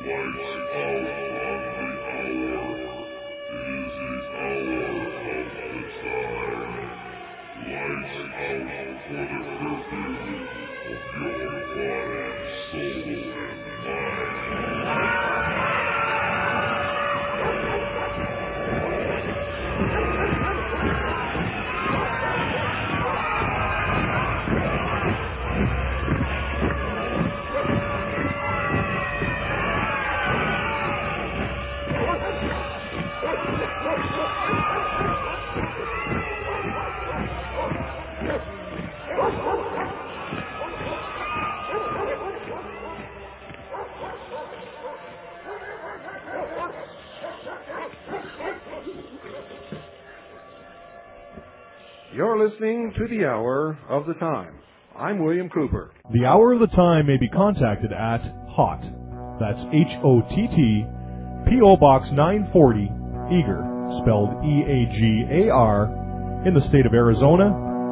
You're listening to the Hour of the Time. I'm William Cooper. The Hour of the Time may be contacted at HOTT, that's H-O-T-T, P.O. Box 940, Eagar, spelled E-A-G-A-R, in the state of Arizona,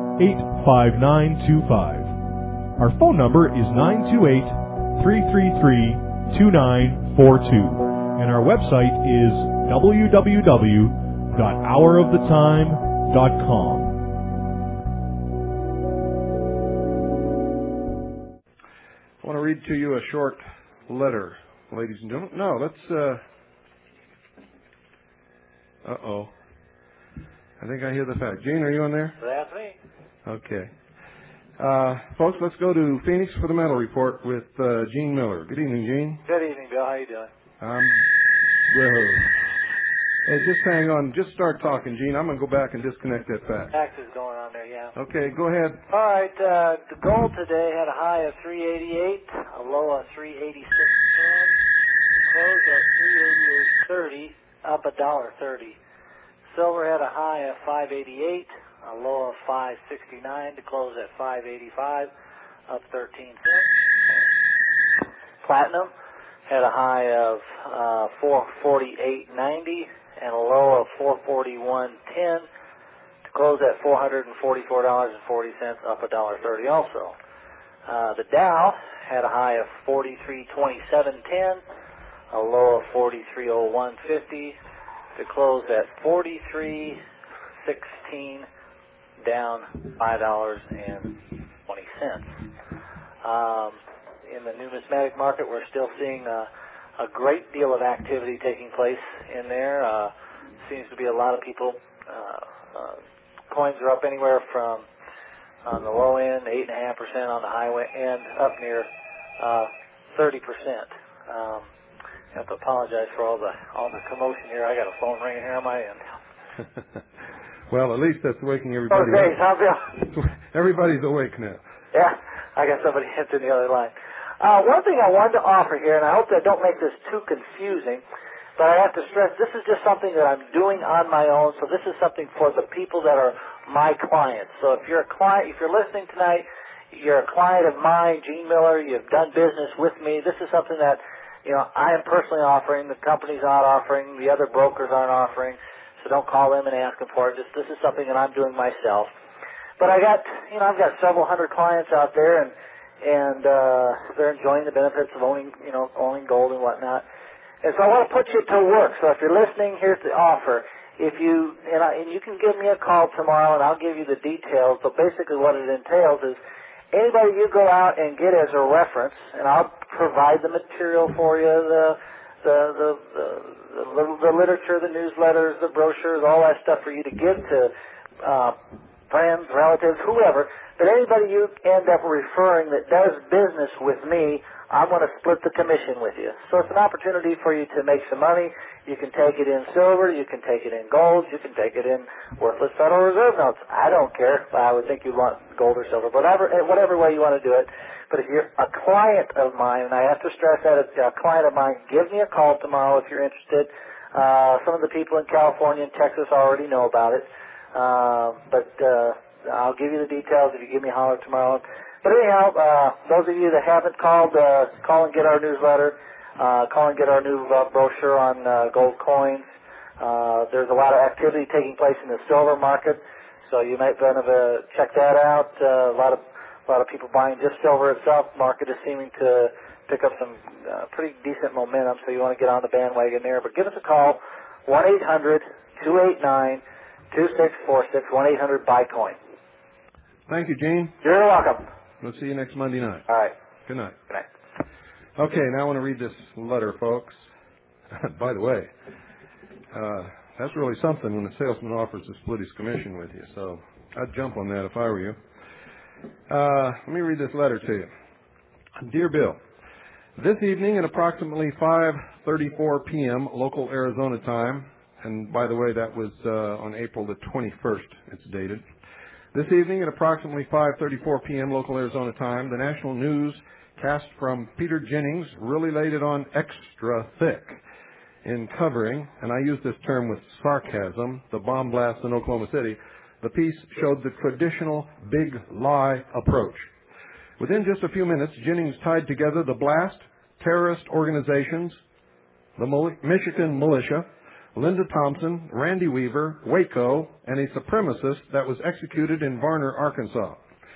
85925. Our phone number is 928-333-2942, and our website is www.houroftheTime.com. I want to read to you a short letter, ladies and gentlemen. No, let's, uh-oh. I think I hear the fact. Gene, are you on there? That's me. Okay. Folks, let's go to Phoenix for the Metal Report with Gene Miller. Good evening, Gene. Good evening, Bill. How you doing? Well, hey, just hang on. Just start talking, Gene. I'm going to go back and disconnect that fax. Fax is going on there, yeah. Okay, go ahead. All right, the gold today had a high of 388, a low of 386.10, closed at 388.30, up $1.30. Silver had a high of 588, a low of 569 to close at 585, up 13 cents. Platinum had a high of 448.90 and a low of 441.10 to close at $444.40, up $1.30 also. The Dow had a high of 4327.10, a low of 4301.50 to close at 4316, down $5.20. In the numismatic market, we're still seeing a great deal of activity taking place in there. Seems to be a lot of people. Coins are up anywhere from, on the low end, 8.5%, on the high end, up near 30%. I have to apologize for all the commotion here. I got a phone ringing here on my end. Well, at least that's waking everybody okay, up. Bill? Everybody's awake now. Yeah, I got somebody answering the other line. One thing I wanted to offer here, and I hope that I don't make this too confusing, but I have to stress this is just something that I'm doing on my own, so this is something for the people that are my clients. So if you're a client, if you're listening tonight, you're a client of mine, Gene Miller, you've done business with me, this is something that, you know, I am personally offering, the company's not offering, the other brokers aren't offering, so don't call them and ask them for it. This is something that I'm doing myself. But I've got several hundred clients out there, and they're enjoying the benefits of owning gold and whatnot. And so I want to put you to work. So if you're listening, here's the offer. And you can give me a call tomorrow, and I'll give you the details. But basically, what it entails is anybody you go out and get as a reference, and I'll provide the material for you, the literature, the newsletters, the brochures, all that stuff for you to give to friends, relatives, whoever. But anybody you end up referring that does business with me, I'm going to split the commission with you. So it's an opportunity for you to make some money. You can take it in silver, you can take it in gold, you can take it in worthless Federal Reserve notes. I don't care. I would think you want gold or silver, whatever way you want to do it. But if you're a client of mine, and I have to stress that it's a client of mine, give me a call tomorrow if you're interested. Some of the people in California and Texas already know about it. But I'll give you the details if you give me a holler tomorrow. But anyhow, those of you that haven't called, call and get our newsletter. Call and get our new brochure on gold coins. There's a lot of activity taking place in the silver market, so you might want to check that out. A lot of people buying just silver itself. Market is seeming to pick up some pretty decent momentum, so you want to get on the bandwagon there. But give us a call, 1-800-289-2646, 1-800-BUY-COIN. Thank you, Gene. You're welcome. We'll see you next Monday night. All right. Good night. Good night. Okay, now I want to read this letter, folks. By the way, that's really something when a salesman offers to split his commission with you, so I'd jump on that if I were you. Let me read this letter to you. Dear Bill, this evening at approximately 5:34 p.m. local Arizona time, and by the way, that was on April the 21st, it's dated. This evening at approximately 5:34 p.m. local Arizona time, the national news cast from Peter Jennings really laid it on extra thick in covering, and I use this term with sarcasm, the bomb blast in Oklahoma City. The piece showed the traditional big lie approach. Within just a few minutes, Jennings tied together the blast, terrorist organizations, the Michigan militia, Linda Thompson, Randy Weaver, Waco, and a supremacist that was executed in Varner, Arkansas.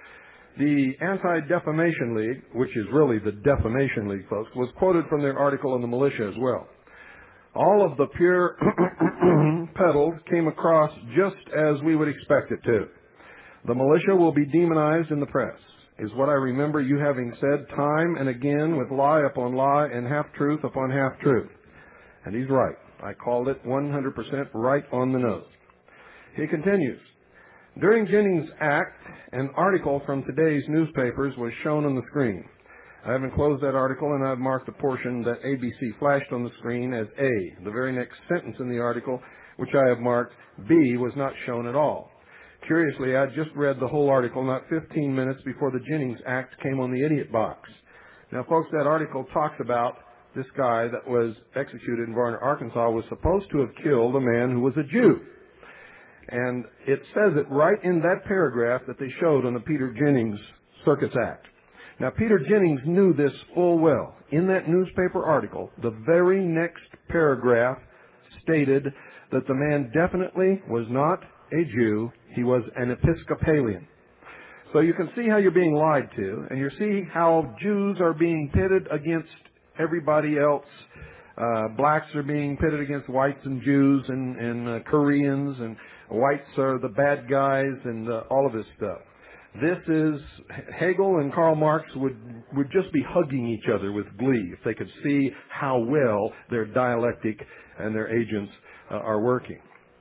The Anti-Defamation League, which is really the Defamation League, folks, was quoted from their article in the militia as well. All of the pure peddled came across just as we would expect it to. The militia will be demonized in the press, is what I remember you having said time and again with lie upon lie and half-truth upon half-truth. And he's right. I called it 100% right on the nose. He continues, during Jennings' act, an article from today's newspapers was shown on the screen. I have enclosed that article, and I've marked the portion that ABC flashed on the screen as A. The very next sentence in the article, which I have marked B, was not shown at all. Curiously, I just read the whole article not 15 minutes before the Jennings Act came on the idiot box. Now, folks, that article talks about this guy that was executed in Varner, Arkansas, was supposed to have killed a man who was a Jew. And it says it right in that paragraph that they showed on the Peter Jennings Circuits Act. Now, Peter Jennings knew this full well. In that newspaper article, the very next paragraph stated that the man definitely was not a Jew. He was an Episcopalian. So you can see how you're being lied to, and you see how Jews are being pitted against everybody else. Blacks are being pitted against whites and Jews and Koreans, and whites are the bad guys, and all of this stuff. This is, Hegel and Karl Marx would just be hugging each other with glee if they could see how well their dialectic and their agents are working.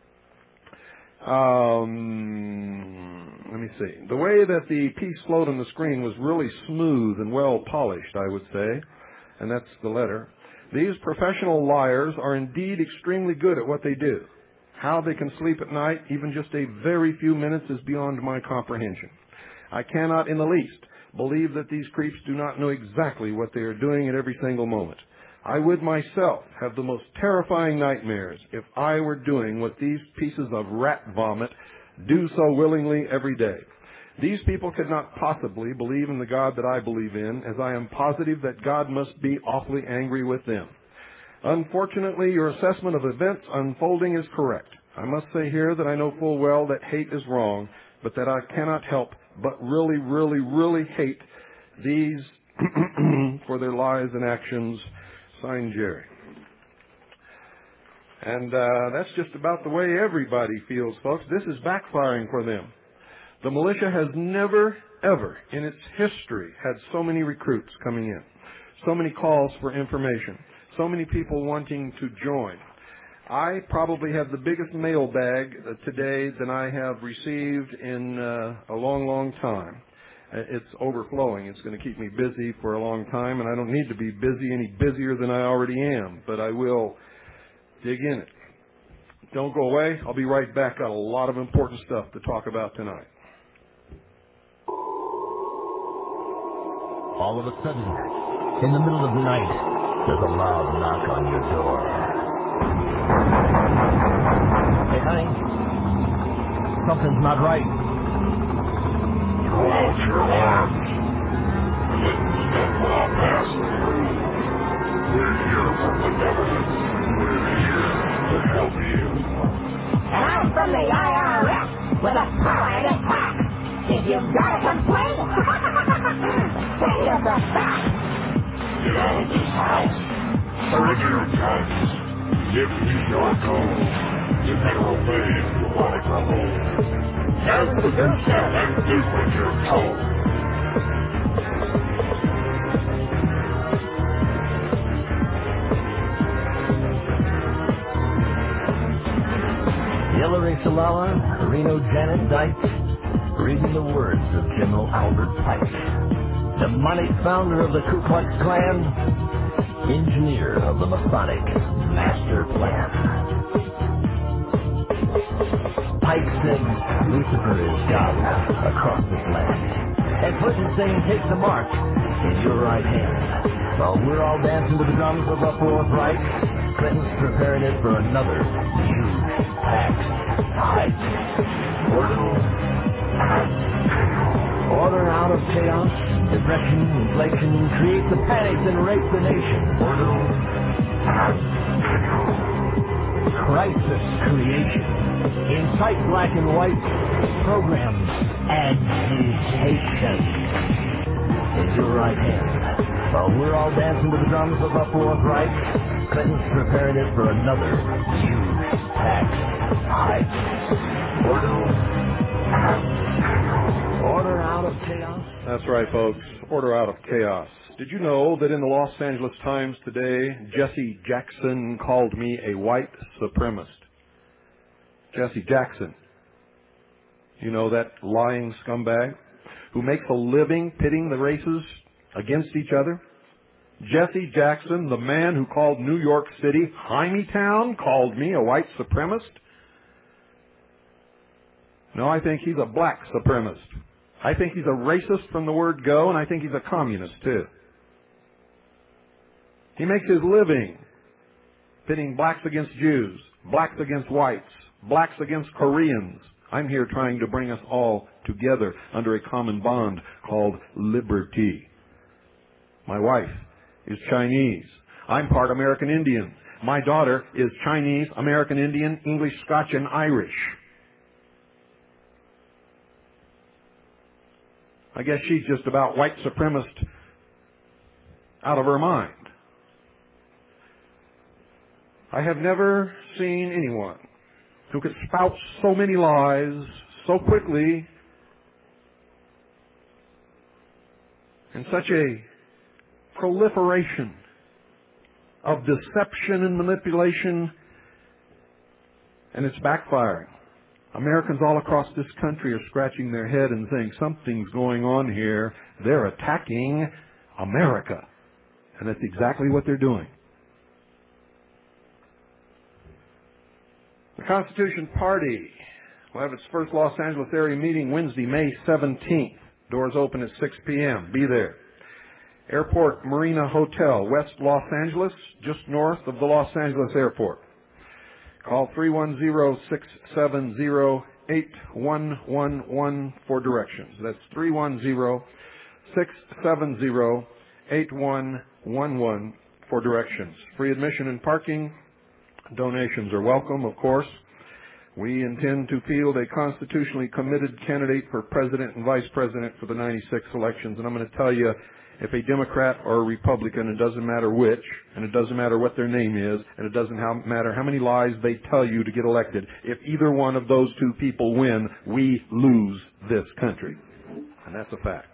Let me see. The way that the piece flowed on the screen was really smooth and well polished, I would say, and that's the letter. These professional liars are indeed extremely good at what they do. How they can sleep at night, even just a very few minutes, is beyond my comprehension. I cannot in the least believe that these creeps do not know exactly what they are doing at every single moment. I would myself have the most terrifying nightmares if I were doing what these pieces of rat vomit do so willingly every day. These people could not possibly believe in the God that I believe in, as I am positive that God must be awfully angry with them. Unfortunately, your assessment of events unfolding is correct. I must say here that I know full well that hate is wrong, but that I cannot help but really, really, really hate these for their lies and actions. Signed, Jerry. And that's just about the way everybody feels, folks. This is backfiring for them. The militia has never, ever in its history had so many recruits coming in, so many calls for information, so many people wanting to join. I probably have the biggest mailbag today than I have received in a long, long time. It's overflowing. It's going to keep me busy for a long time, and I don't need to be busy any busier than I already am, but I will dig in it. Don't go away. I'll be right back. Got a lot of important stuff to talk about tonight. All of a sudden, in the middle of the night, there's a loud knock on your door. Hey, honey, something's not right. Throw out your arms and let the stuff law pass through. We're here from the government. We're here to help you. And I'm from the IRS with a power and attack. If you've got a complaint, say you're the best. Get Original times. If you don't go, you better obey if you want to go. And produce that and do what you're told. Hillary Salala, Reno Janet Dyke, reading the words of General Albert Pike, demonic founder of the Ku Klux Klan, engineer of the Masonic Master Plan. Pike said Lucifer is God across this land, and Clinton saying take the mark in your right hand. While we're all dancing to the drums of the Fourth Reich, Clinton's preparing it for another huge tax hike. Order out of chaos, depression, inflation, create the panic and rape the nation. Crisis creation, incite black and white, program agitation. In your right hand. While we're all dancing to the drums of the Fourth Reich, Clinton's preparing it for another huge tax hike. Order out of chaos. That's right, folks. Order out of chaos. Did you know that in the Los Angeles Times today, Jesse Jackson called me a white supremacist? Jesse Jackson. You know that lying scumbag who makes a living pitting the races against each other? Jesse Jackson, the man who called New York City Hymietown, called me a white supremacist? No, I think he's a black supremacist. I think he's a racist from the word go, and I think he's a communist, too. He makes his living pitting blacks against Jews, blacks against whites, blacks against Koreans. I'm here trying to bring us all together under a common bond called liberty. My wife is Chinese. I'm part American Indian. My daughter is Chinese, American Indian, English, Scotch, and Irish. I guess she's just about white supremacist out of her mind. I have never seen anyone who could spout so many lies so quickly and such a proliferation of deception and manipulation, and it's backfiring. Americans all across this country are scratching their head and saying something's going on here. They're attacking America. And that's exactly what they're doing. The Constitution Party will have its first Los Angeles area meeting Wednesday, May 17th. Doors open at 6 p.m. Be there. Airport Marina Hotel, West Los Angeles, just north of the Los Angeles Airport. Call 310-670-8111 for directions. That's 310-670-8111 for directions. Free admission and parking. Donations are welcome, of course. We intend to field a constitutionally committed candidate for president and vice president for the 96 elections. And I'm going to tell you, if a Democrat or a Republican, it doesn't matter which, and it doesn't matter what their name is, and it doesn't matter how many lies they tell you to get elected, if either one of those two people win, we lose this country. And that's a fact.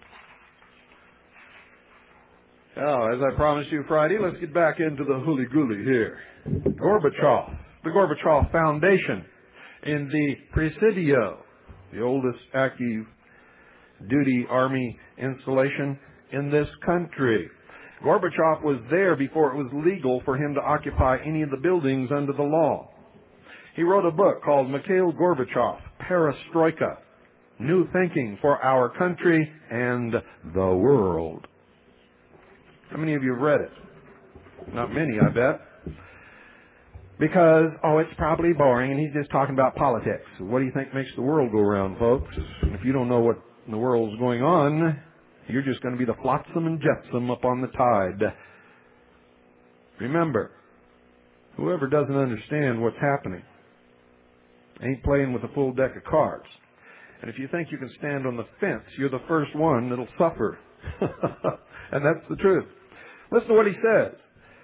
Now, as I promised you Friday, let's get back into the hooly-gooly here. Gorbachev, the Gorbachev Foundation in the Presidio, the oldest active duty army installation in this country. Gorbachev was there before it was legal for him to occupy any of the buildings under the law. He wrote a book called Mikhail Gorbachev, Perestroika, New Thinking for Our Country and the World. How many of you have read it? Not many, I bet. Because, it's probably boring and he's just talking about politics. What do you think makes the world go round, folks? And if you don't know what in the world's going on, you're just going to be the flotsam and jetsam up on the tide. Remember, whoever doesn't understand what's happening ain't playing with a full deck of cards. And if you think you can stand on the fence, you're the first one that'll suffer. And that's the truth. Listen to what he says.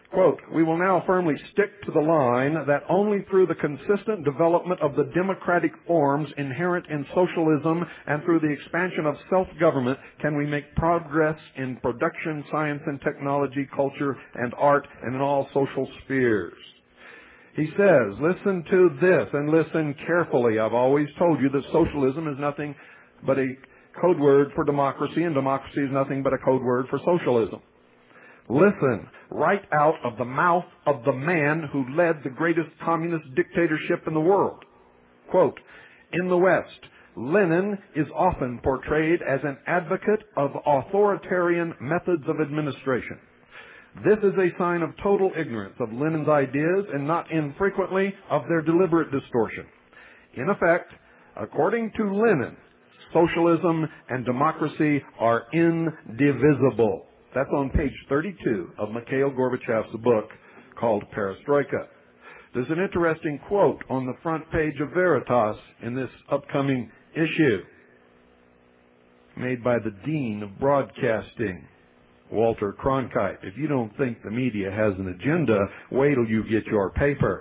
Quote, "We will now firmly stick to the line that only through the consistent development of the democratic forms inherent in socialism and through the expansion of self-government can we make progress in production, science and technology, culture and art, and in all social spheres." He says, listen to this and listen carefully. I've always told you that socialism is nothing but a code word for democracy, and democracy is nothing but a code word for socialism. Listen, right out of the mouth of the man who led the greatest communist dictatorship in the world. Quote, "In the West, Lenin is often portrayed as an advocate of authoritarian methods of administration. This is a sign of total ignorance of Lenin's ideas and not infrequently of their deliberate distortion. In effect, according to Lenin, socialism and democracy are indivisible." That's on page 32 of Mikhail Gorbachev's book called Perestroika. There's an interesting quote on the front page of Veritas in this upcoming issue, made by the Dean of Broadcasting, Walter Cronkite. If you don't think the media has an agenda, wait till you get your paper.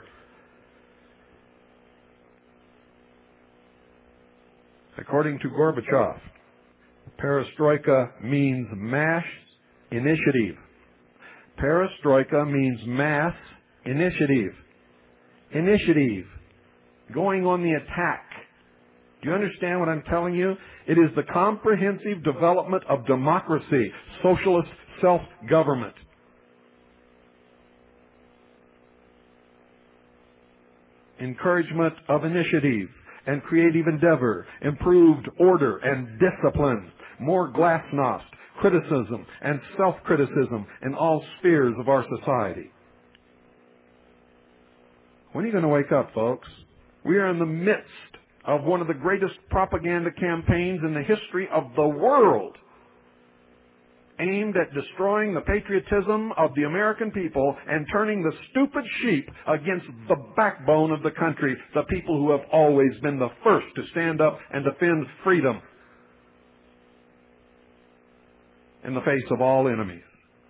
According to Gorbachev, perestroika means mass initiative. Perestroika means mass initiative. Initiative. Going on the attack. Do you understand what I'm telling you? It is the comprehensive development of democracy, socialist self-government. Encouragement of initiative and creative endeavor, improved order and discipline, more glasnost, criticism and self-criticism in all spheres of our society. When are you going to wake up, folks? We are in the midst of one of the greatest propaganda campaigns in the history of the world, aimed at destroying the patriotism of the American people and turning the stupid sheep against the backbone of the country, the people who have always been the first to stand up and defend freedom in the face of all enemies.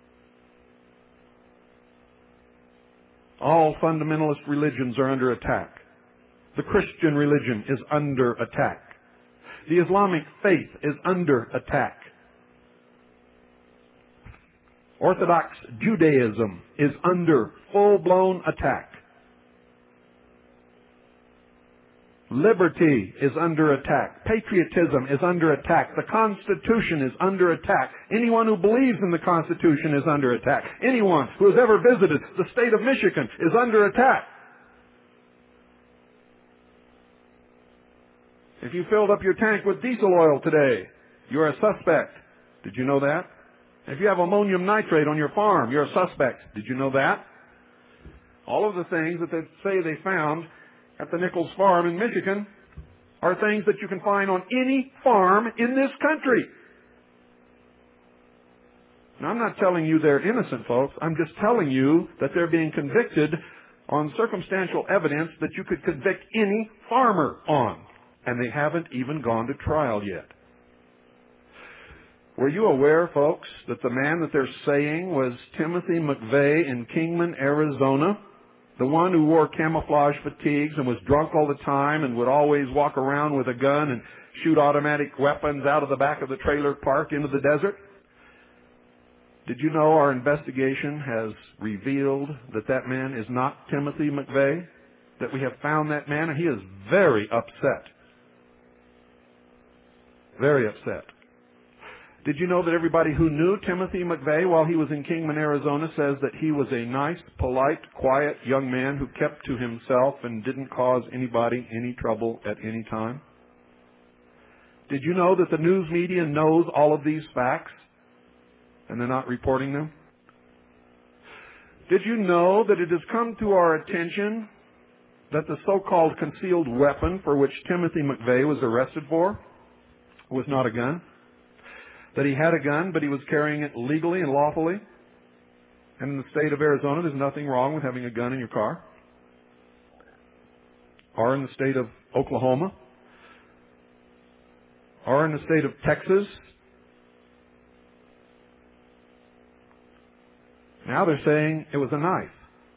All fundamentalist religions are under attack. The Christian religion is under attack. The Islamic faith is under attack. Orthodox Judaism is under full-blown attack. Liberty is under attack. Patriotism is under attack. The Constitution is under attack. Anyone who believes in the Constitution is under attack. Anyone who has ever visited the state of Michigan is under attack. If you filled up your tank with diesel oil today, you're a suspect. Did you know that? If you have ammonium nitrate on your farm, you're a suspect. Did you know that? All of the things that they say they found at the Nichols Farm in Michigan are things that you can find on any farm in this country. Now, I'm not telling you they're innocent, folks. I'm just telling you that they're being convicted on circumstantial evidence that you could convict any farmer on. And they haven't even gone to trial yet. Were you aware, folks, that the man that they're saying was Timothy McVeigh in Kingman, Arizona? The one who wore camouflage fatigues and was drunk all the time and would always walk around with a gun and shoot automatic weapons out of the back of the trailer park into the desert? Did you know our investigation has revealed that that man is not Timothy McVeigh? That we have found that man, and he is very upset. Very upset. Did you know that everybody who knew Timothy McVeigh while he was in Kingman, Arizona says that he was a nice, polite, quiet young man who kept to himself and didn't cause anybody any trouble at any time? Did you know that the news media knows all of these facts and they're not reporting them? Did you know that it has come to our attention that the so-called concealed weapon for which Timothy McVeigh was arrested for was not a gun? That he had a gun, but he was carrying it legally and lawfully. And in the state of Arizona, there's nothing wrong with having a gun in your car. Or in the state of Oklahoma. Or in the state of Texas. Now they're saying it was a knife.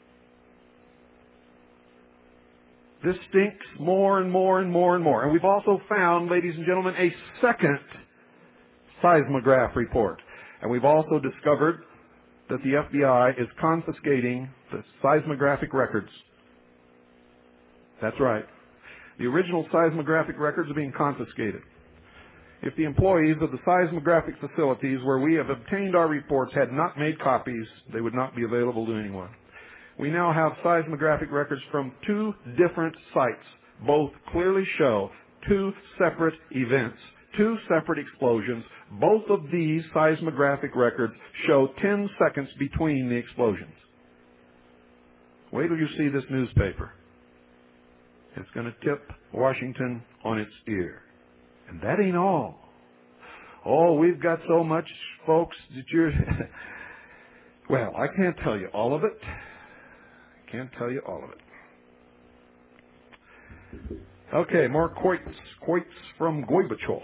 This stinks more and more and more and more. And we've also found, ladies and gentlemen, a second seismograph report. And we've also discovered that the FBI is confiscating the seismographic records. That's right. The original seismographic records are being confiscated. If the employees of the seismographic facilities where we have obtained our reports had not made copies, they would not be available to anyone. We now have seismographic records from 2 different sites. Both clearly show 2 separate events, 2 separate explosions. Both of these seismographic records show 10 seconds between the explosions. Wait till you see this newspaper. It's going to tip Washington on its ear. And that ain't all. Oh, we've got so much, folks, that you're... Well, I can't tell you all of it. Can't tell you all of it. Okay, more quotes from Gorbachev.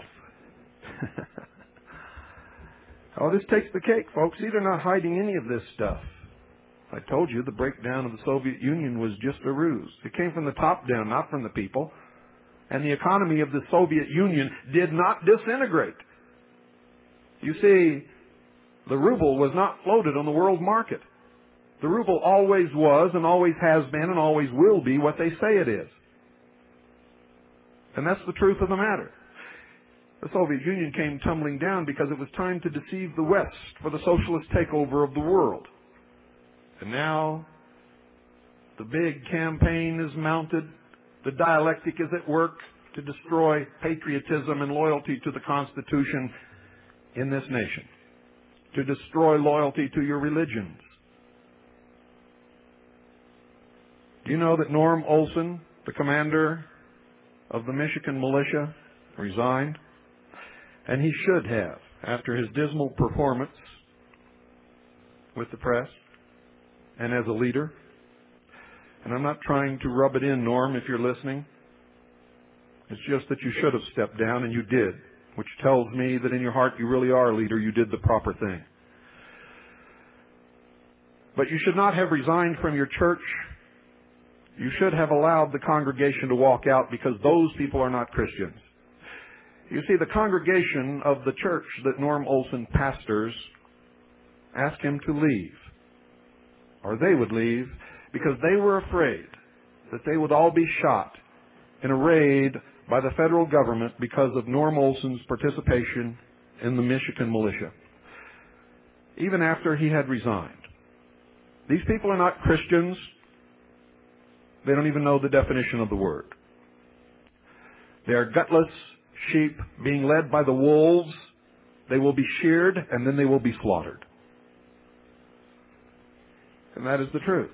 Oh, this takes the cake, folks. See, they're not hiding any of this stuff. I told you the breakdown of the Soviet Union was just a ruse. It came from the top down, not from the people. And the economy of the Soviet Union did not disintegrate. You see, the ruble was not floated on the world market. The ruble always was and always has been and always will be what they say it is. And that's the truth of the matter. The Soviet Union came tumbling down because it was time to deceive the West for the socialist takeover of the world. And now the big campaign is mounted. The dialectic is at work to destroy patriotism and loyalty to the Constitution in this nation, to destroy loyalty to your religions. Do you know that Norm Olson, the commander of the Michigan militia, resigned? And he should have, after his dismal performance with the press and as a leader. And I'm not trying to rub it in, Norm, if you're listening. It's just that you should have stepped down, and you did, which tells me that in your heart you really are a leader. You did the proper thing. But you should not have resigned from your church. You should have allowed the congregation to walk out, because those people are not Christians. You see, the congregation of the church that Norm Olson pastors asked him to leave, or they would leave, because they were afraid that they would all be shot in a raid by the federal government because of Norm Olson's participation in the Michigan militia, even after he had resigned. These people are not Christians. They don't even know the definition of the word. They are gutless sheep being led by the wolves. They will be sheared and then they will be slaughtered. And that is the truth.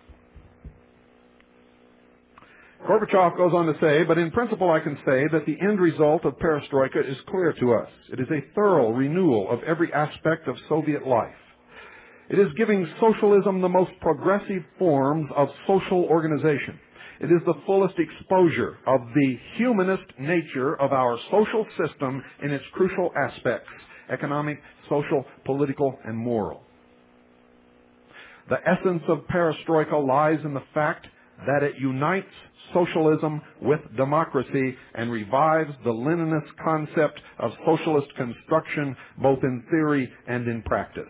Gorbachev goes on to say, but in principle I can say that the end result of perestroika is clear to us. It is a thorough renewal of every aspect of Soviet life. It is giving socialism the most progressive forms of social organization. It is the fullest exposure of the humanist nature of our social system in its crucial aspects: economic, social, political, and moral. The essence of perestroika lies in the fact that it unites socialism with democracy and revives the Leninist concept of socialist construction both in theory and in practice.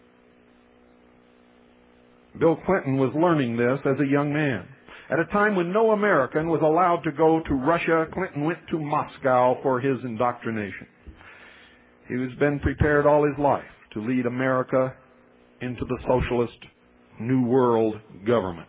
Bill Clinton was learning this as a young man. At a time when no American was allowed to go to Russia, Clinton went to Moscow for his indoctrination. He has been prepared all his life to lead America into the socialist New World government.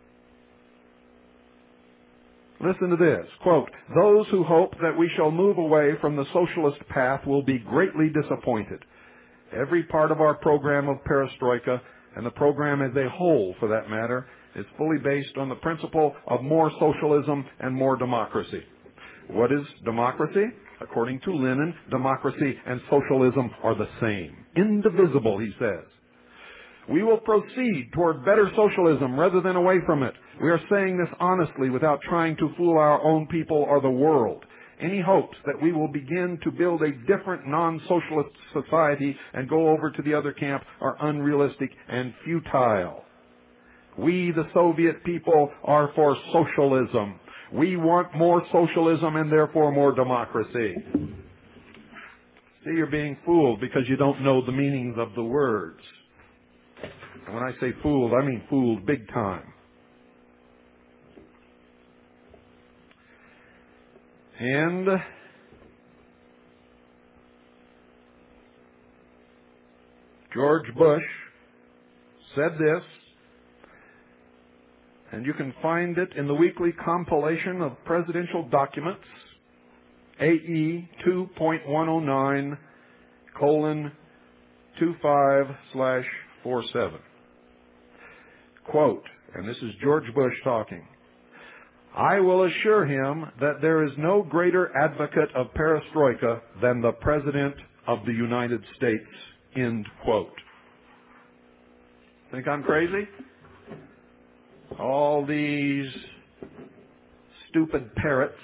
Listen to this, quote, "Those who hope that we shall move away from the socialist path will be greatly disappointed. Every part of our program of perestroika, and the program as a whole for that matter, is fully based on the principle of more socialism and more democracy." What is democracy? According to Lenin, democracy and socialism are the same. Indivisible, he says. We will proceed toward better socialism rather than away from it. We are saying this honestly without trying to fool our own people or the world. Any hopes that we will begin to build a different non-socialist society and go over to the other camp are unrealistic and futile. We, the Soviet people, are for socialism. We want more socialism and therefore more democracy. See, you're being fooled because you don't know the meanings of the words. And when I say fooled, I mean fooled big time. And George Bush said this, and you can find it in the weekly compilation of presidential documents, AE 2.109:25/47. Quote, and this is George Bush talking, "I will assure him that there is no greater advocate of perestroika than the President of the United States." End quote. Think I'm crazy? All these stupid parrots,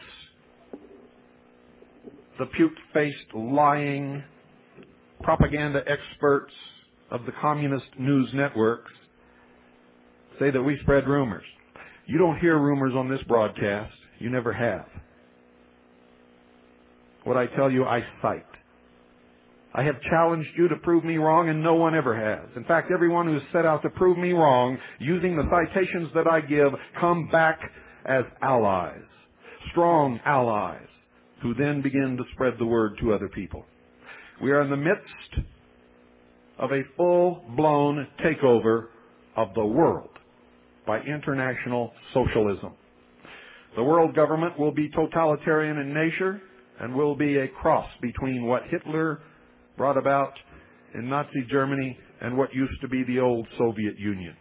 the puke-faced, lying propaganda experts of the communist news networks say that we spread rumors. You don't hear rumors on this broadcast. You never have. What I tell you, I cite. I have challenged you to prove me wrong, and no one ever has. In fact, everyone who's set out to prove me wrong, using the citations that I give, come back as allies, strong allies, who then begin to spread the word to other people. We are in the midst of a full-blown takeover of the world by international socialism. The world government will be totalitarian in nature and will be a cross between what Hitler brought about in Nazi Germany and what used to be the old Soviet Union.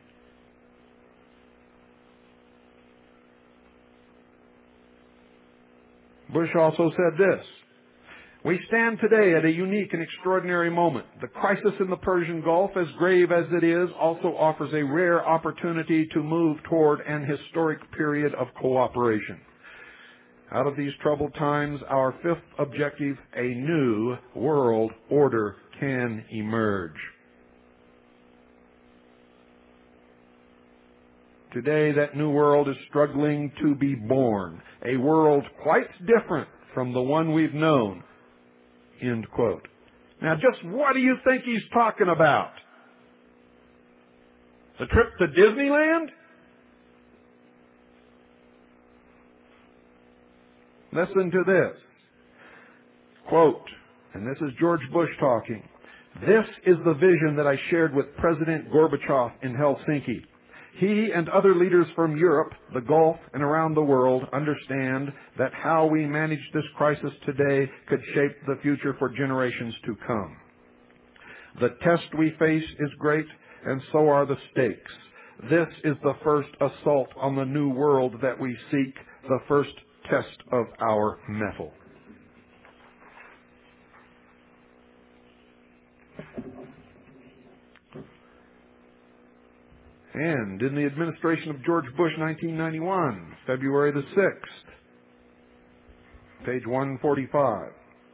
Bush also said this, "We stand today at a unique and extraordinary moment. The crisis in the Persian Gulf, as grave as it is, also offers a rare opportunity to move toward an historic period of cooperation. Out of these troubled times, our fifth objective, a new world order, can emerge." Today, that new world is struggling to be born, a world quite different from the one we've known. End quote. Now, just what do you think he's talking about? The trip to Disneyland? Listen to this. Quote, and this is George Bush talking, "This is the vision that I shared with President Gorbachev in Helsinki. He and other leaders from Europe, the Gulf, and around the world understand that how we manage this crisis today could shape the future for generations to come. The test we face is great, and so are the stakes. This is the first assault on the new world that we seek, the first test of our mettle." And in the administration of George Bush, 1991, February the 6th, page 145.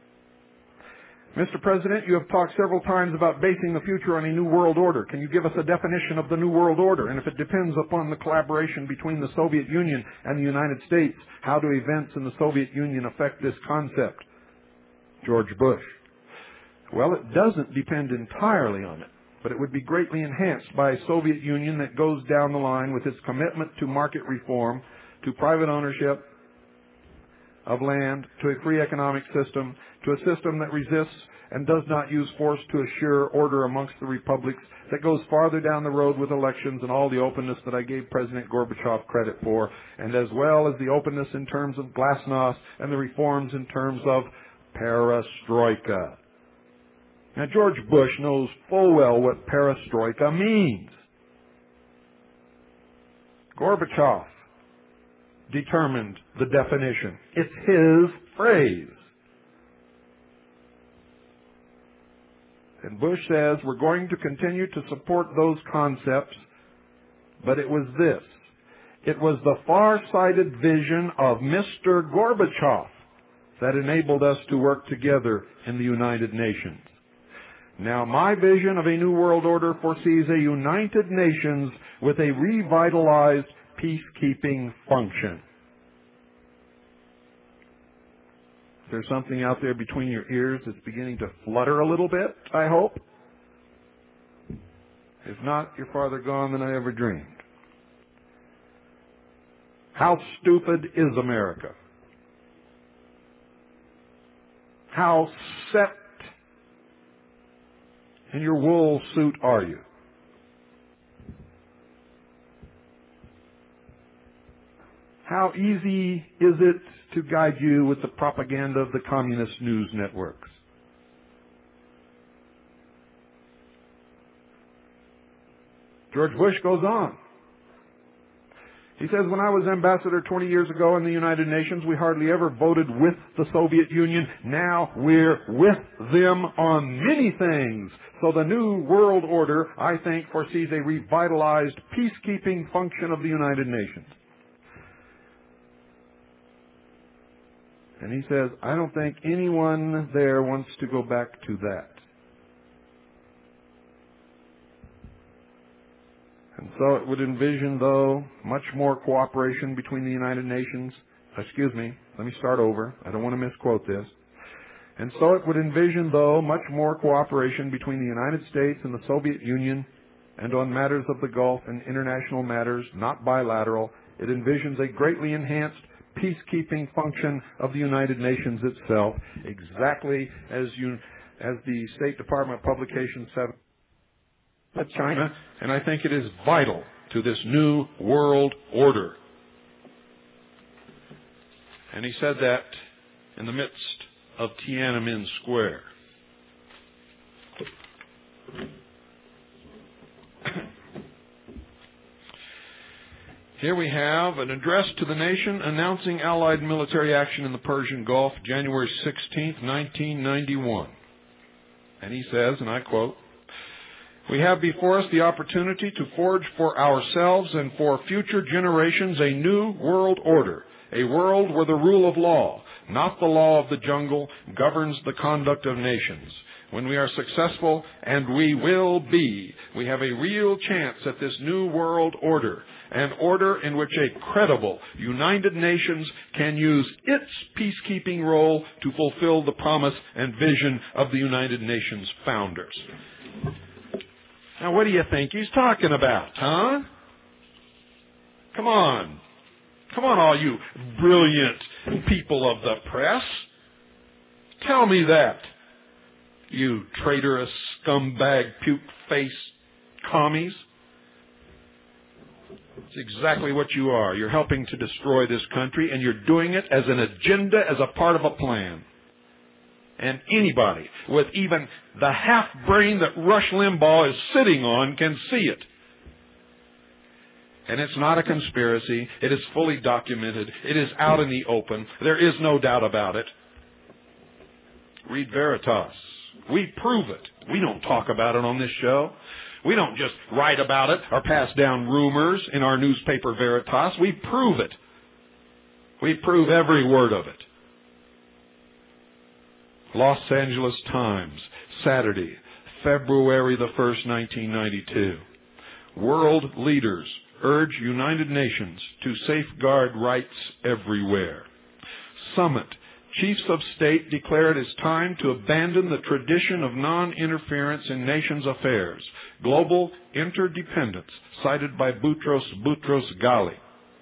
"Mr. President, you have talked several times about basing the future on a new world order. Can you give us a definition of the new world order? And if it depends upon the collaboration between the Soviet Union and the United States, how do events in the Soviet Union affect this concept?" George Bush. "Well, it doesn't depend entirely on it, but it would be greatly enhanced by a Soviet Union that goes down the line with its commitment to market reform, to private ownership of land, to a free economic system, to a system that resists and does not use force to assure order amongst the republics, that goes farther down the road with elections and all the openness that I gave President Gorbachev credit for, and as well as the openness in terms of glasnost and the reforms in terms of perestroika." Now, George Bush knows full well what perestroika means. Gorbachev determined the definition. It's his phrase. And Bush says we're going to continue to support those concepts, but it was this. It was the far-sighted vision of Mr. Gorbachev. that enabled us to work together in the United Nations. Now, my vision of a new world order foresees a United Nations with a revitalized peacekeeping function. There's something out there between your ears that's beginning to flutter a little bit, I hope. If not, you're farther gone than I ever dreamed. How stupid is America? How set in your wool suit are you? How easy is it to guide you with the propaganda of the communist news networks? George Bush goes on. He says, when I was ambassador 20 years ago in the United Nations, we hardly ever voted with the Soviet Union. Now we're with them on many things. So the new world order, I think, foresees a revitalized peacekeeping function of the United Nations. And he says, I don't think anyone there wants to go back to that. And so it would envision, though, much more cooperation between the United Nations. Excuse me, let me start over. I don't want to misquote this. And so it would envision, though, much more cooperation between the United States and the Soviet Union, and on matters of the Gulf and international matters, not bilateral. It envisions a greatly enhanced peacekeeping function of the United Nations itself, exactly as the State Department publication said at China, and I think it is vital to this new world order. And he said that in the midst of Tiananmen Square. Here we have an address to the nation announcing Allied military action in the Persian Gulf, January 16, 1991. And he says, and I quote, "We have before us the opportunity to forge for ourselves and for future generations a new world order, a world where the rule of law, not the law of the jungle, governs the conduct of nations. When we are successful, and we will be, we have a real chance at this new world order, an order in which a credible United Nations can use its peacekeeping role to fulfill the promise and vision of the United Nations founders." Now, what do you think he's talking about, huh? Come on. Come on, all you brilliant people of the press. Tell me that. You traitorous, scumbag, puke-faced commies. It's exactly what you are. You're helping to destroy this country, and you're doing it as an agenda, as a part of a plan. And anybody with even the half brain that Rush Limbaugh is sitting on can see it. And it's not a conspiracy. It is fully documented. It is out in the open. There is no doubt about it. Read Veritas. We prove it. We don't talk about it on this show. We don't just write about it or pass down rumors in our newspaper Veritas. We prove it. We prove every word of it. Los Angeles Times, Saturday, February the 1st, 1992. World leaders urge United Nations to safeguard rights everywhere. Summit. Chiefs of state declare it is time to abandon the tradition of non-interference in nations' affairs. Global interdependence, cited by Boutros Ghali.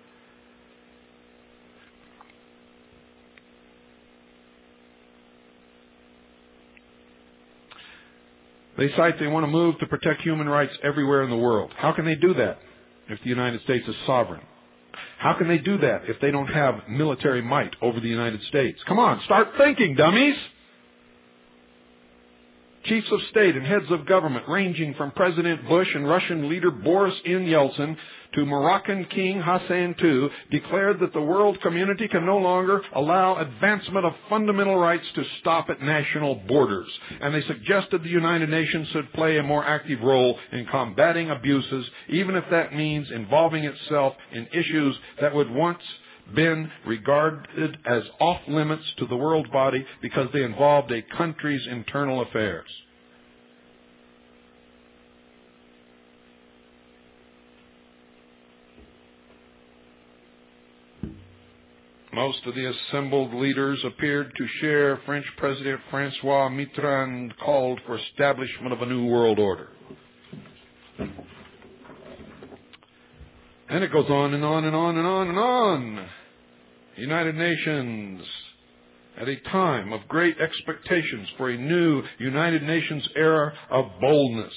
They cite they want to move to protect human rights everywhere in the world. How can they do that if the United States is sovereign? How can they do that if they don't have military might over the United States? Come on, start thinking, dummies! Chiefs of state and heads of government, ranging from President Bush and Russian leader Boris N. Yeltsin to Moroccan King Hassan II, declared that the world community can no longer allow advancement of fundamental rights to stop at national borders. And they suggested the United Nations should play a more active role in combating abuses, even if that means involving itself in issues that would once been regarded as off limits to the world body because they involved a country's internal affairs. Most of the assembled leaders appeared to share French President Francois Mitterrand's call for establishment of a new world order. And it goes on and on and on and on and on. The United Nations, at a time of great expectations for a new United Nations era of boldness,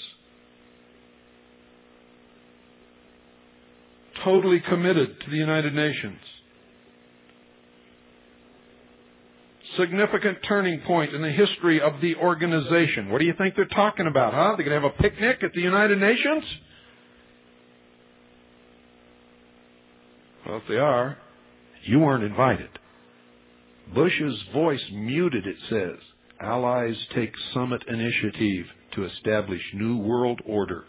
totally committed to the United Nations. Significant turning point in the history of the organization. What do you think they're talking about, huh? They're going to have a picnic at the United Nations? Well, if they are, you weren't invited. Bush's voice muted, it says. Allies take summit initiative to establish new world order.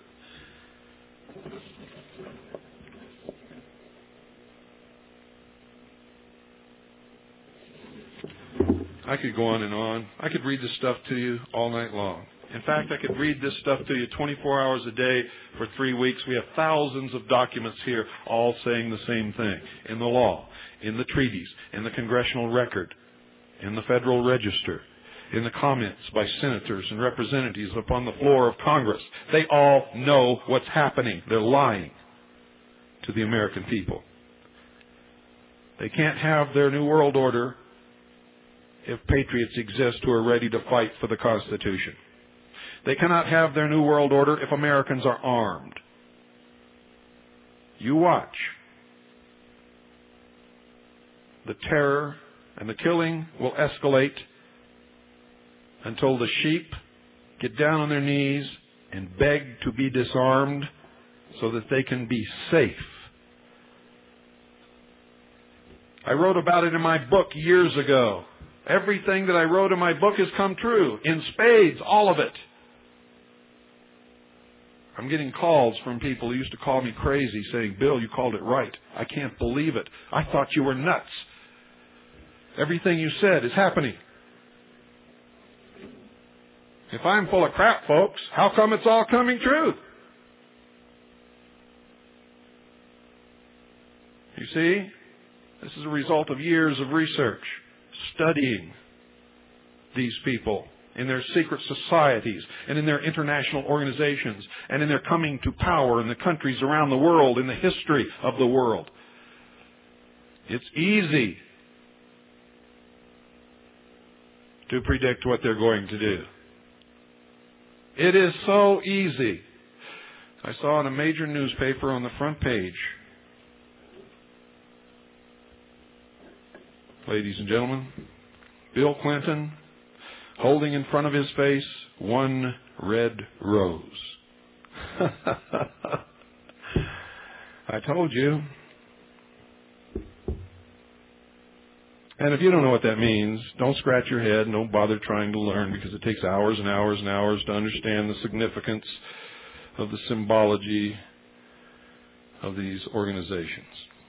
I could go on and on. I could read this stuff to you all night long. In fact, I could read this stuff to you 24 hours a day for 3 weeks. We have thousands of documents here all saying the same thing. In the law, in the treaties, in the congressional record, in the Federal Register, in the comments by senators and representatives upon the floor of Congress. They all know what's happening. They're lying to the American people. They can't have their new world order if patriots exist who are ready to fight for the Constitution. They cannot have their new world order if Americans are armed. You watch. The terror and the killing will escalate until the sheep get down on their knees and beg to be disarmed so that they can be safe. I wrote about it in my book years ago. Everything that I wrote in my book has come true. In spades, all of it. I'm getting calls from people who used to call me crazy saying, Bill, you called it right. I can't believe it. I thought you were nuts. Everything you said is happening. If I'm full of crap, folks, how come it's all coming true? You see, this is a result of years of research, studying these people in their secret societies and in their international organizations and in their coming to power in the countries around the world, in the history of the world. It's easy to predict what they're going to do. It is so easy. I saw in a major newspaper on the front page, ladies and gentlemen, Bill Clinton holding in front of his face one red rose. I told you. And if you don't know what that means, don't scratch your head and don't bother trying to learn, because it takes hours and hours and hours to understand the significance of the symbology of these organizations.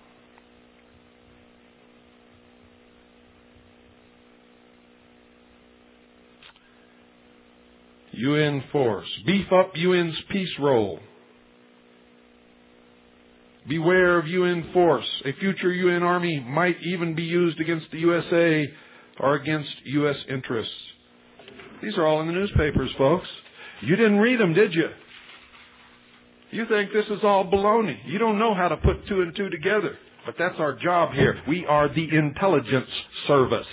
UN force. Beef up UN's peace role. Beware of UN force. A future UN army might even be used against the USA or against U.S. interests. These are all in the newspapers, folks. You didn't read them, did you? You think this is all baloney. You don't know how to put two and two together. But that's our job here. We are the intelligence service.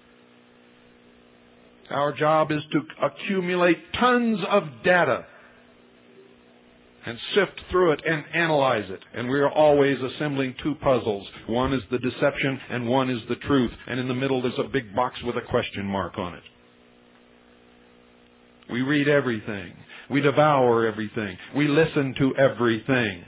Our job is to accumulate tons of data and sift through it and analyze it. And we are always assembling two puzzles. One is the deception and one is the truth. And in the middle there's a big box with a question mark on it. We read everything. We devour everything. We listen to everything.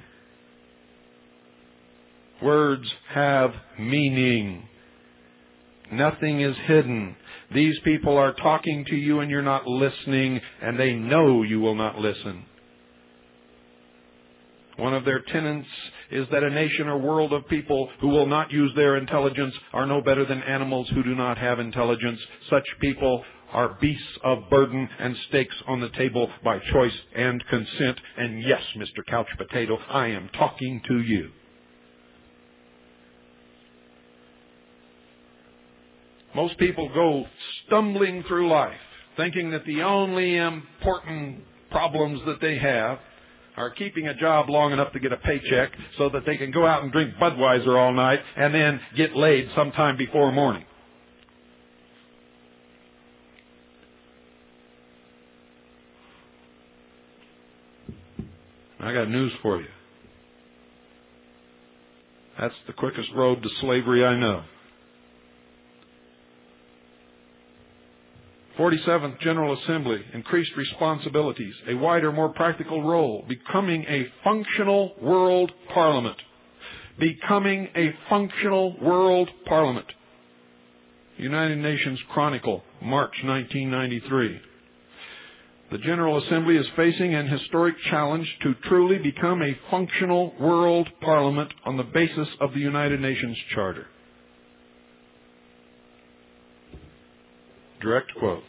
Words have meaning. Nothing is hidden. These people are talking to you and you're not listening, and they know you will not listen. One of their tenets is that a nation or world of people who will not use their intelligence are no better than animals who do not have intelligence. Such people are beasts of burden and stakes on the table by choice and consent. And yes, Mr. Couch Potato, I am talking to you. Most people go stumbling through life thinking that the only important problems that they have are keeping a job long enough to get a paycheck so that they can go out and drink Budweiser all night and then get laid sometime before morning. I got news for you. That's the quickest road to slavery I know. 47th General Assembly, increased responsibilities, a wider, more practical role, becoming a functional world parliament. Becoming a functional world parliament. United Nations Chronicle, March 1993. The General Assembly is facing an historic challenge to truly become a functional world parliament on the basis of the United Nations Charter. Direct quote.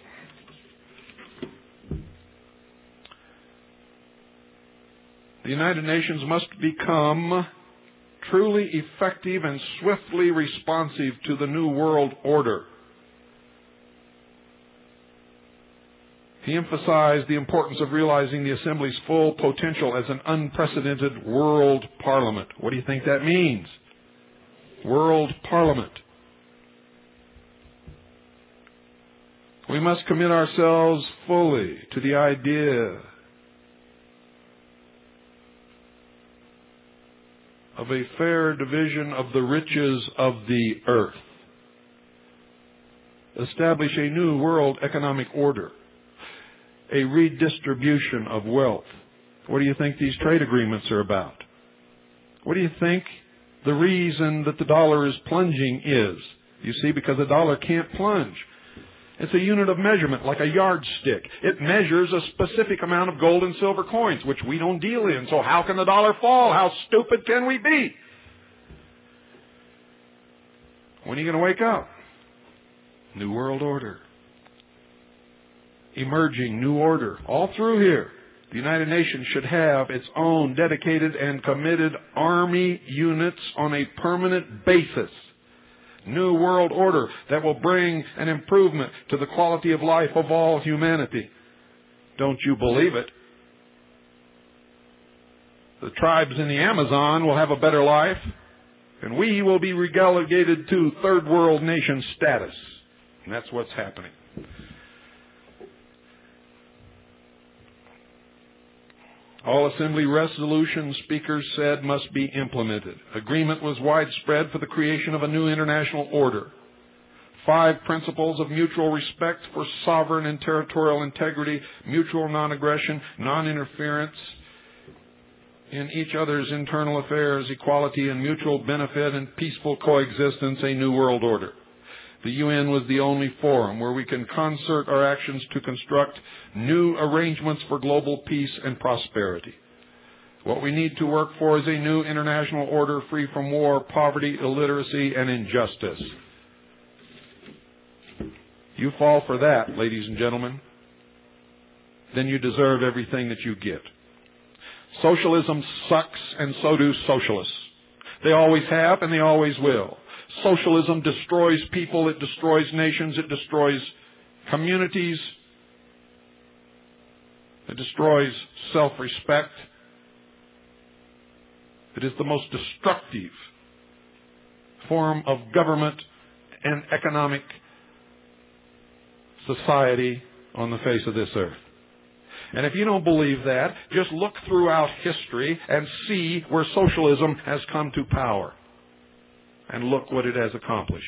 The United Nations must become truly effective and swiftly responsive to the new world order. He emphasized the importance of realizing the Assembly's full potential as an unprecedented world parliament. What do you think that means? World parliament. We must commit ourselves fully to the idea of a fair division of the riches of the earth. Establish a new world economic order. A redistribution of wealth. What do you think these trade agreements are about? What do you think the reason that the dollar is plunging is? You see, because the dollar can't plunge. It's a unit of measurement, like a yardstick. It measures a specific amount of gold and silver coins, which we don't deal in. So how can the dollar fall? How stupid can we be? When are you going to wake up? New World Order. Emerging New Order. All through here. The United Nations should have its own dedicated and committed army units on a permanent basis. New World Order that will bring an improvement to the quality of life of all humanity. Don't you believe it? The tribes in the Amazon will have a better life, and we will be relegated to third world nation status. And that's what's happening. All Assembly resolutions, speakers said, must be implemented. Agreement was widespread for the creation of a new international order. 5 principles of mutual respect for sovereign and territorial integrity, mutual non-aggression, non-interference in each other's internal affairs, equality and mutual benefit, and peaceful coexistence, a new world order. The UN was the only forum where we can concert our actions to construct new arrangements for global peace and prosperity. What we need to work for is a new international order free from war, poverty, illiteracy, and injustice. You fall for that, ladies and gentlemen, then you deserve everything that you get. Socialism sucks, and so do socialists. They always have, and they always will. Socialism destroys people, it destroys nations, it destroys communities, it destroys self-respect. It is the most destructive form of government and economic society on the face of this earth. And if you don't believe that, just look throughout history and see where socialism has come to power. And look what it has accomplished.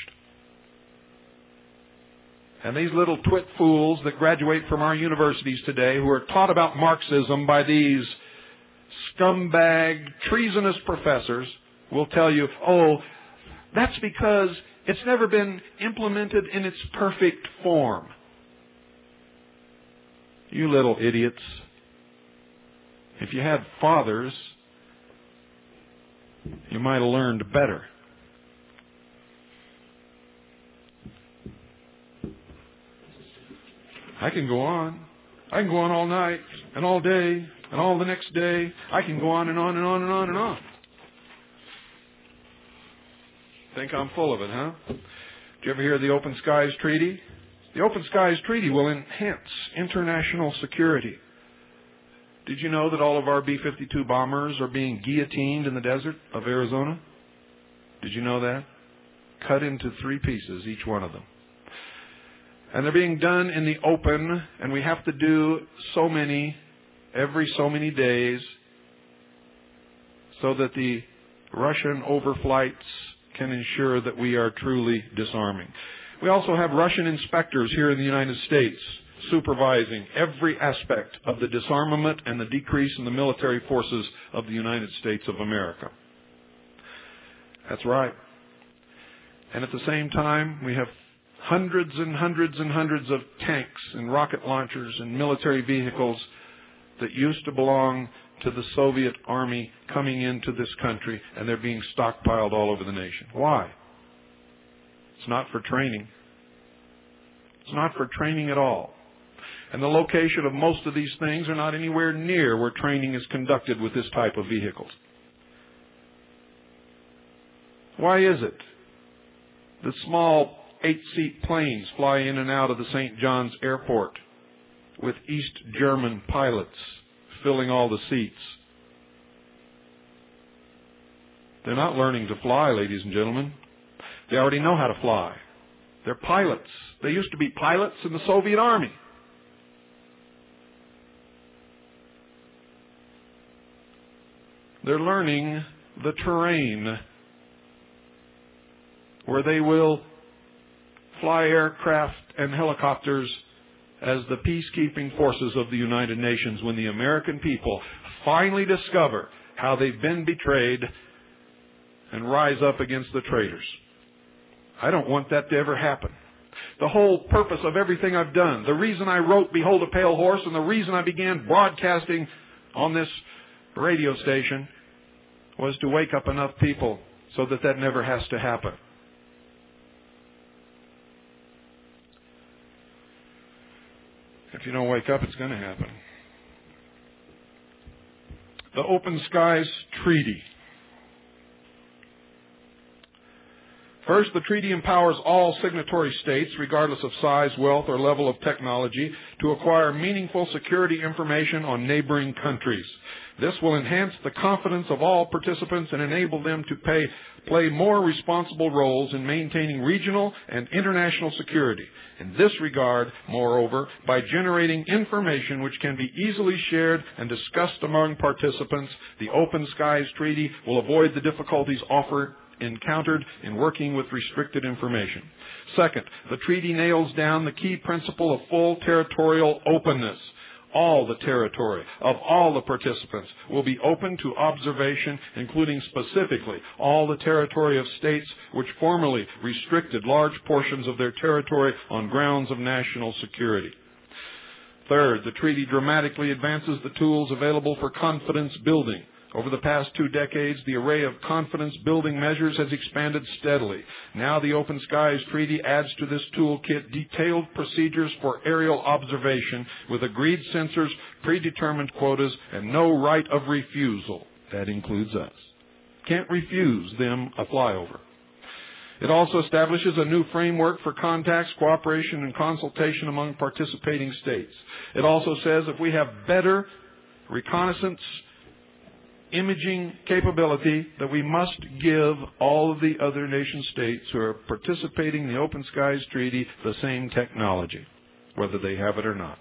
And these little twit fools that graduate from our universities today who are taught about Marxism by these scumbag, treasonous professors will tell you, oh, that's because it's never been implemented in its perfect form. You little idiots. If you had fathers you might have learned better. I can go on. I can go on all night and all day and all the next day. I can go on and on and on and on and on. Think I'm full of it, huh? Did you ever hear of the Open Skies Treaty? The Open Skies Treaty will enhance international security. Did you know that all of our B-52 bombers are being guillotined in the desert of Arizona? Did you know that? Cut into 3 pieces, each one of them. And they're being done in the open, and we have to do so many every so many days so that the Russian overflights can ensure that we are truly disarming. We also have Russian inspectors here in the United States supervising every aspect of the disarmament and the decrease in the military forces of the United States of America. That's right. And at the same time, we have hundreds and hundreds and hundreds of tanks and rocket launchers and military vehicles that used to belong to the Soviet Army coming into this country, and they're being stockpiled all over the nation. Why? It's not for training. It's not for training at all. And the location of most of these things are not anywhere near where training is conducted with this type of vehicles. Why is it that small 8-seat planes fly in and out of the St. John's Airport with East German pilots filling all the seats? They're not learning to fly, ladies and gentlemen. They already know how to fly. They're pilots. They used to be pilots in the Soviet Army. They're learning the terrain where they will fly aircraft and helicopters as the peacekeeping forces of the United Nations when the American people finally discover how they've been betrayed and rise up against the traitors. I don't want that to ever happen. The whole purpose of everything I've done, the reason I wrote Behold a Pale Horse, and the reason I began broadcasting on this radio station was to wake up enough people so that that never has to happen. If you don't wake up, it's going to happen. The Open Skies Treaty. First, the treaty empowers all signatory states, regardless of size, wealth, or level of technology, to acquire meaningful security information on neighboring countries. This will enhance the confidence of all participants and enable them to play more responsible roles in maintaining regional and international security. In this regard, moreover, by generating information which can be easily shared and discussed among participants, the Open Skies Treaty will avoid the difficulties encountered in working with restricted information. Second, the treaty nails down the key principle of full territorial openness. All the territory of all the participants will be open to observation, including specifically all the territory of states which formerly restricted large portions of their territory on grounds of national security. Third, the treaty dramatically advances the tools available for confidence building. Over the past 2 decades, the array of confidence-building measures has expanded steadily. Now the Open Skies Treaty adds to this toolkit detailed procedures for aerial observation with agreed sensors, predetermined quotas, and no right of refusal. That includes us. Can't refuse them a flyover. It also establishes a new framework for contacts, cooperation, and consultation among participating states. It also says if we have better reconnaissance imaging capability, that we must give all of the other nation states who are participating in the Open Skies Treaty the same technology, whether they have it or not.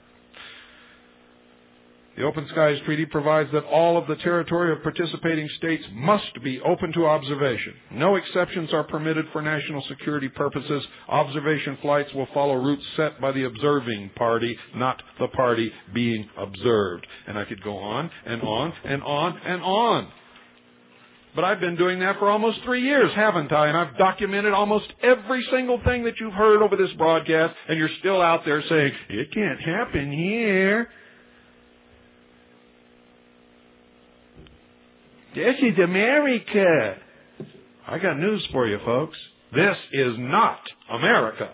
The Open Skies Treaty provides that all of the territory of participating states must be open to observation. No exceptions are permitted for national security purposes. Observation flights will follow routes set by the observing party, not the party being observed. And I could go on and on and on and on. But I've been doing that for almost 3 years, haven't I? And I've documented almost every single thing that you've heard over this broadcast, and you're still out there saying, it can't happen here. This is America. I got news for you, folks. This is not America.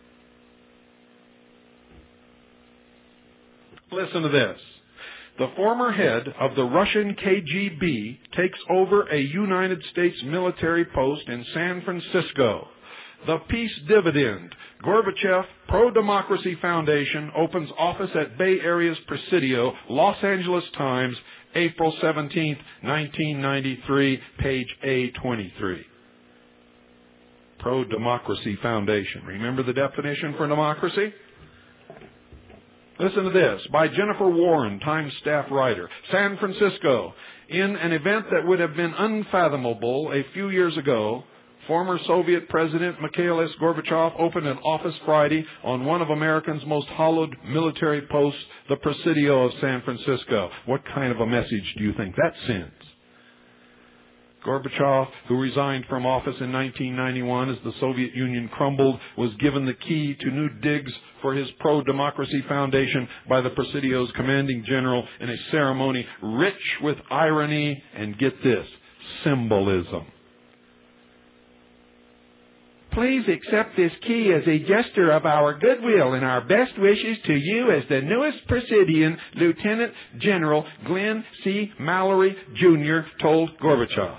Listen to this. The former head of the Russian KGB takes over a United States military post in San Francisco. The Peace Dividend, Gorbachev Pro-Democracy Foundation, opens office at Bay Area's Presidio, Los Angeles Times, April 17, 1993, page A23. Pro-Democracy Foundation. Remember the definition for democracy? Listen to this, by Jennifer Warren, Times staff writer. San Francisco, in an event that would have been unfathomable a few years ago, former Soviet President Mikhail S. Gorbachev opened an office Friday on one of America's most hallowed military posts, the Presidio of San Francisco. What kind of a message do you think that sends? Gorbachev, who resigned from office in 1991 as the Soviet Union crumbled, was given the key to new digs for his pro-democracy foundation by the Presidio's commanding general in a ceremony rich with irony and, get this, symbolism. Please accept this key as a gesture of our goodwill and our best wishes to you as the newest Presidian, Lieutenant General Glenn C. Mallory, Jr., told Gorbachev.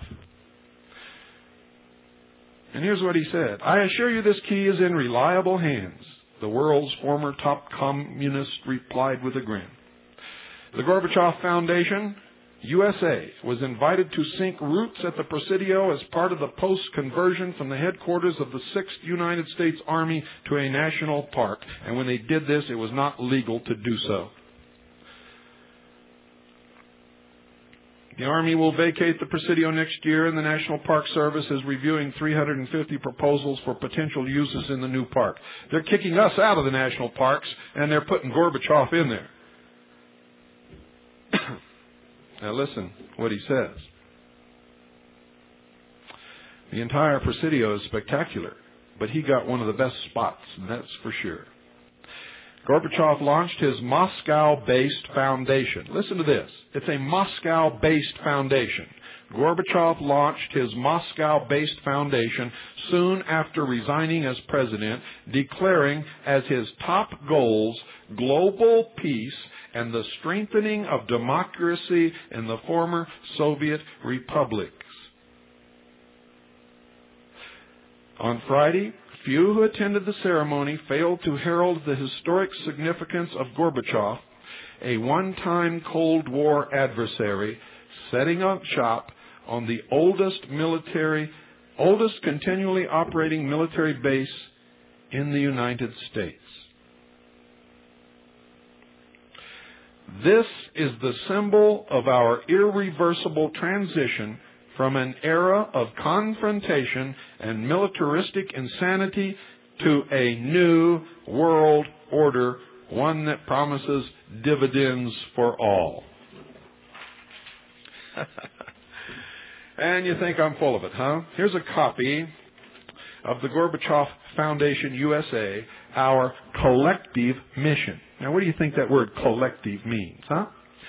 And here's what he said. I assure you this key is in reliable hands. The world's former top communist replied with a grin. The Gorbachev Foundation, USA, was invited to sink roots at the Presidio as part of the post's conversion from the headquarters of the 6th United States Army to a national park. And when they did this, it was not legal to do so. The Army will vacate the Presidio next year, and the National Park Service is reviewing 350 proposals for potential uses in the new park. They're kicking us out of the national parks, and they're putting Gorbachev in there. Now listen what he says. The entire Presidio is spectacular, but he got one of the best spots, and that's for sure. Gorbachev launched his Moscow-based foundation. Listen to this. It's a Moscow-based foundation. Gorbachev launched his Moscow-based foundation soon after resigning as president, declaring as his top goals global peace and the strengthening of democracy in the former Soviet republics. On Friday, few who attended the ceremony failed to herald the historic significance of Gorbachev, a one-time Cold War adversary, setting up shop on the oldest continually operating military base in the United States. This is the symbol of our irreversible transition from an era of confrontation and militaristic insanity to a new world order, one that promises dividends for all. And you think I'm full of it, huh? Here's a copy of the Gorbachev Foundation USA, our collective mission. Now, what do you think that word collective means, huh?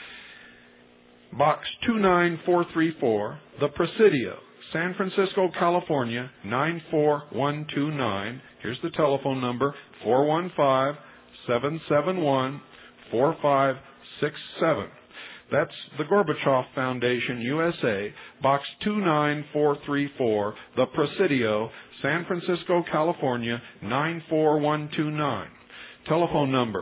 Box 29434, The Presidio, San Francisco, California, 94129. Here's the telephone number, 415-771-4567. That's the Gorbachev Foundation, USA, Box 29434, The Presidio, San Francisco, California, 94129. Telephone number,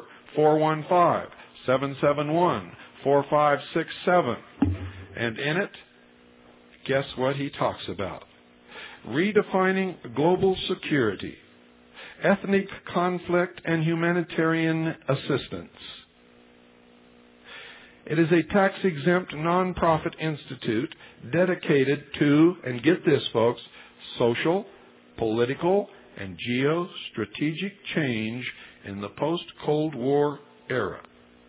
415-771-4567. And in it, guess what he talks about? Redefining global security, ethnic conflict, and humanitarian assistance. It is a tax-exempt nonprofit institute dedicated to, and get this folks, social, political, and geostrategic change in the post-Cold War era.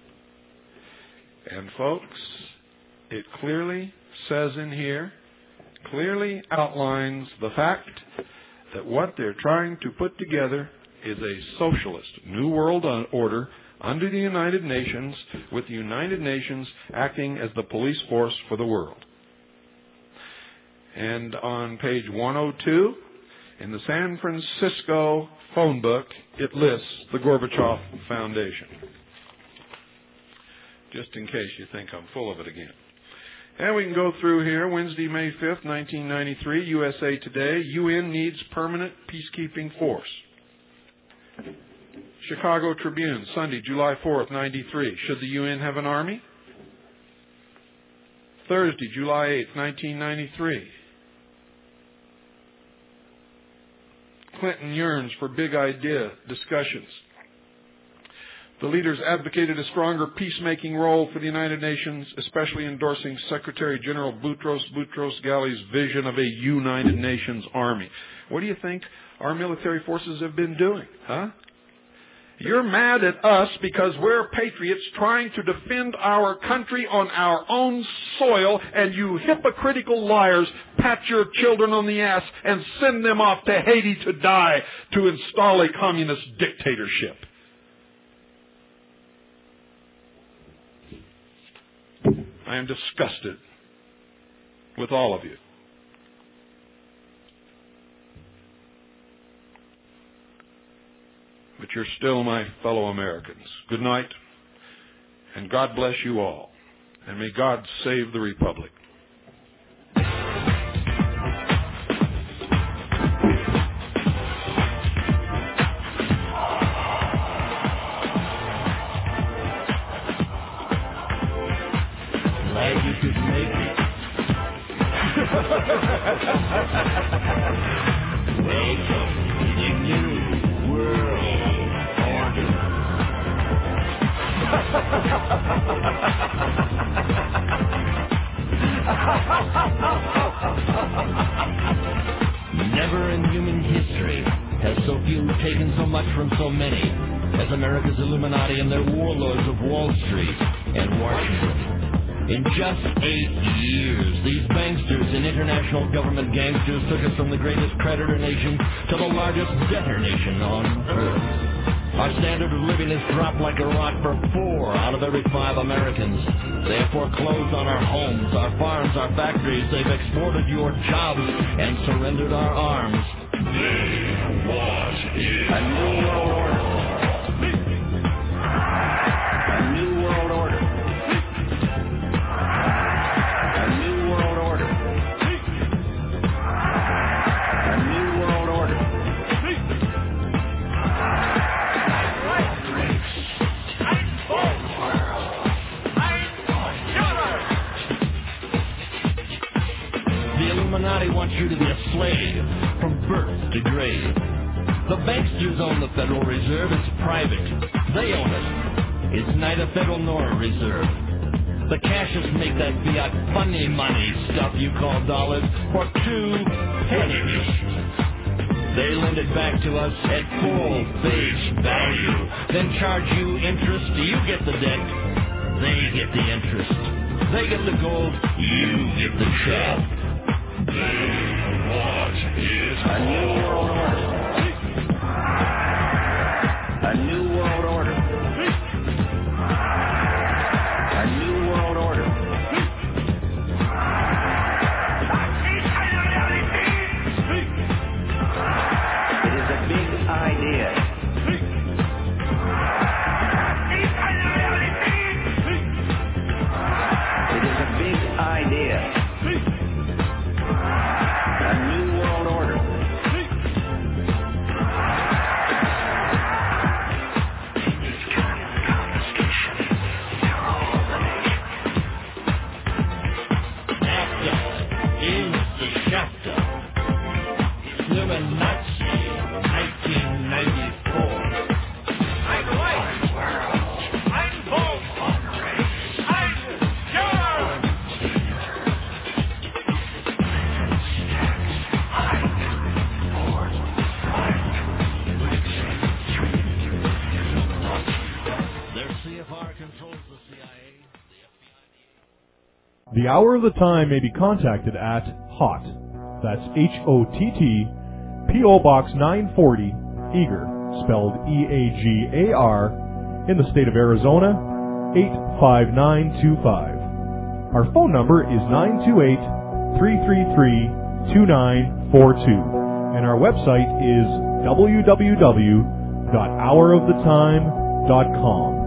And folks, it clearly says in here, clearly outlines the fact that what they're trying to put together is a socialist New World Order under the United Nations, with the United Nations acting as the police force for the world. And on page 102, in the San Francisco phone book, it lists the Gorbachev Foundation. Just in case you think I'm full of it again. And we can go through here. Wednesday, May 5th, 1993, USA Today. UN needs permanent peacekeeping force. Chicago Tribune, Sunday, July 4th, 93. Should the UN have an army? Thursday, July 8th, 1993. Clinton yearns for big idea discussions. The leaders advocated a stronger peacemaking role for the United Nations, especially endorsing Secretary General Boutros Ghali's vision of a United Nations army. What do you think our military forces have been doing, huh? You're mad at us because we're patriots trying to defend our country on our own soil, and you hypocritical liars pat your children on the ass and send them off to Haiti to die to install a communist dictatorship. I am disgusted with all of you. But you're still my fellow Americans. Good night, and God bless you all. And may God save the Republic. Glad you could make it. Welcome to the new world. Never in human history has so few taken so much from so many as America's Illuminati and their warlords of Wall Street and Washington. In just 8 years, these banksters and international government gangsters took us from the greatest creditor nation to the largest debtor nation on earth. Our standard of living has dropped like a rock for 4 out of every 5 Americans. They have foreclosed on our homes, our farms, our factories. They've exported your jobs and surrendered our arms. They want it. A new world order. A new world order. A new world order. A new world order. Illuminati wants you to be a slave from birth to grave. The banksters own the Federal Reserve. It's private. They own it. It's neither federal nor a reserve. The cashiers make that fiat funny money stuff you call dollars for 2 pennies. They lend it back to us at full face value, then charge you interest. You get the debt. They get the interest. They get the gold. You get the shaft. They want it. A new world order. A new world order. A new world order. It is a big idea. It is a big idea. A new world order. NAFTA is the chapter. Illuminati, 1994. I'm white. I'm bold. I'm young. Their CFR controls the CIA, the FBI. The hour of the time may be contacted at HOTT. That's HOTT, P.O. Box 940, Eager, spelled EAGAR, in the state of Arizona, 85925. Our phone number is 928-333-3633. And our website is www.houroftetime.com.